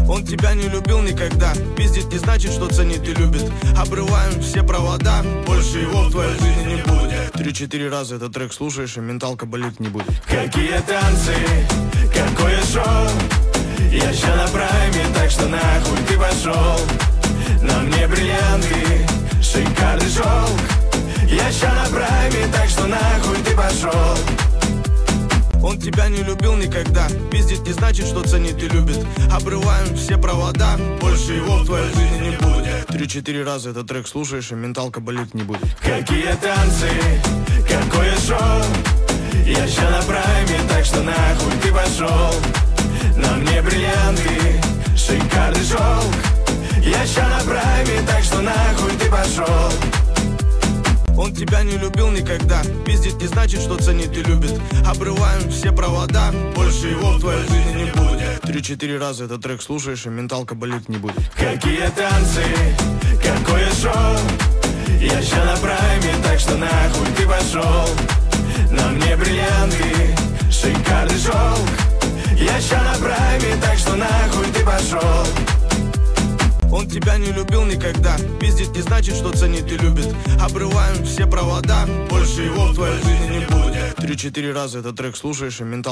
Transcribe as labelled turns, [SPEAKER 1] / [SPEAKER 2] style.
[SPEAKER 1] Он тебя не любил никогда. Пиздить не значит, что ценит и любит. Обрываем все провода, больше его в твоей жизни не будет. 3-4 раза этот трек слушаешь, и менталка болеть не будет.
[SPEAKER 2] Какие танцы, какое шоу. Я ща на прайме, так что нахуй ты пошел. На мне бриллианты, шикарный шелк. Я ща на прайме, так что нахуй ты пошел.
[SPEAKER 1] Он тебя не любил никогда. Пиздить не значит, что ценит и любит. Обрываем все провода, больше его в твоей жизни не будет. 3-4 раза этот трек слушаешь, и менталка болеть не будет.
[SPEAKER 2] Какие танцы, какое шоу. Я ща на прайме, так что нахуй ты пошел. На мне бриллианты, шикарный шелк. Я ща на прайме, так что нахуй ты пошел.
[SPEAKER 1] Он тебя не любил никогда. Пиздить не значит, что ценит и любит. Обрываем все провода, больше его в твоей жизни не будет. 3-4 раза этот трек слушаешь, и менталка болеть не будет.
[SPEAKER 2] Какие танцы, какое шоу. Я ща на прайме, так что нахуй ты пошел. На мне бриллианты, шикарный шелк. Я ща на прайме, так что нахуй ты пошел.
[SPEAKER 1] Он тебя не любил никогда. Пиздить не значит, что ценит и любит. Обрываем все провода, больше его в твоей жизни не будет. 3-4 раза этот трек слушаешь, и менталка